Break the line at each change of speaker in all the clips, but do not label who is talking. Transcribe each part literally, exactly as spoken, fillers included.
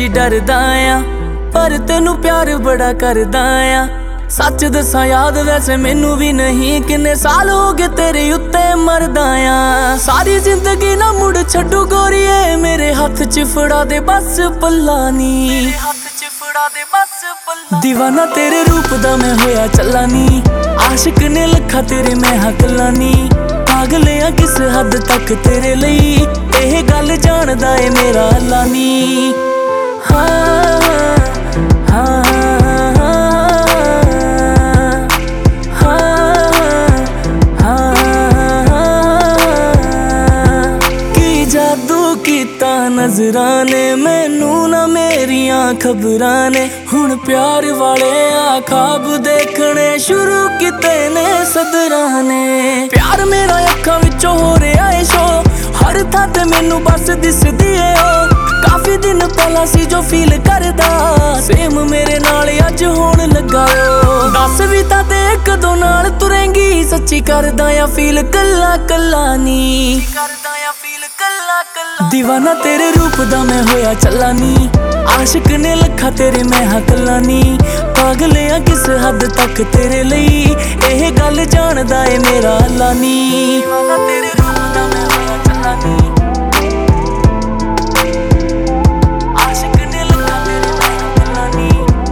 डरदा आ, पर तेनू प्यार बड़ा करदा आ। सच दसा याद वैसे मैनू भी नहीं, किन्ने साल हो गए तेरे उत्ते मरदा आ। सारी जिंदगी ना मुड़ छड्डू गोरीए, मेरे हाथ च फड़ा दे बस पल्ला नी। दीवाना तेरे रूप दा मैं होया चला नी, आशिक ने लखा तेरे मैं हकला नी। पागल आ किस हद तक तेरे लई, एह गल जानदा ए मेरा अल्लाह नी। हाँ हाँ नज़रां ने मैनू ना मेरियां खबरां ने, हुण प्यार वाले आ ख्वाब देखने शुरू किते ने सदरां ने। प्यार मेरा अखां विचों हो रहा है शो, हर थां ते मैनू बस दिसदी है ओ। काफी दिन पहला सी जो फील करदा, सेम मेरे नाल अज होण लगा ओ। दस भी तां ते कदों नाल तुरेंगी, सच्ची करदा या फील कल्ला कल्ला नी। दीवाना तेरे रूप दा मैं होया चला नी, आशिक ने लखा तेरे मैं हकला नी। पागल आ किस हद तक तेरे लई, एह गल जानदा ए मेरा अल्लाह नी। दीवाना तेरे रूप दा मैं होया चला नी, आशिक ने लखा तेरे मैं हकला नी।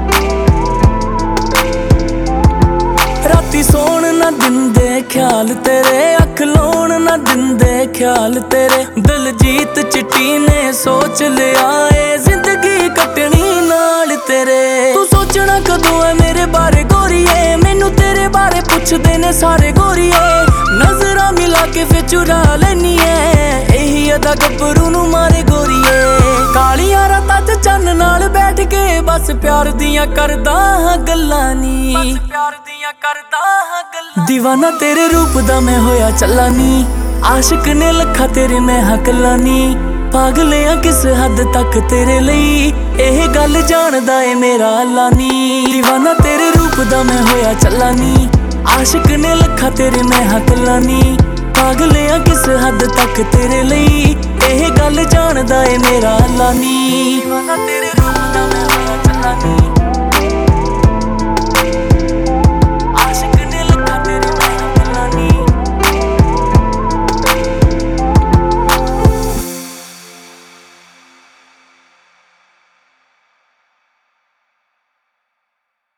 राती सोण ना दिंदे ख्याल तेरे, अख लाउण ना दिंदे ख्याल तेरे। दिलजीत चिट्टी ने सोच लिया ए जिंदगी कटनी नाल तेरे। तू सोचना कदों है मेरे बारे गोरीए, मैनू तेरे बारे पुछदे ने सारे गोरीए। नजरां मिला के फिर चुरा लैनी है, यही अदा गब्बरू नू मारे गोरीए। कालियां रातां च चन्न नाल बैठ के बस प्यार दियां करदा हां गल्लां नी। दीवाना तेरे रूप दा मैं होया चला नी, आशिक ने लखा तेरे मैं हकला नी। पागल आ किस हद तक तेरे लई, एह गल जानदा ए मेरा अल्लाह नी। दीवाना तेरे रूप दा मैं होया चला नी, आशिक ने लखा तेरे मैं हकला नी। पागल आ किस हद तक तेरे लई, एह गल जानदा ए मेरा अल्लाह नी। दीवाना तेरे रूप दा मैं होया चला नी।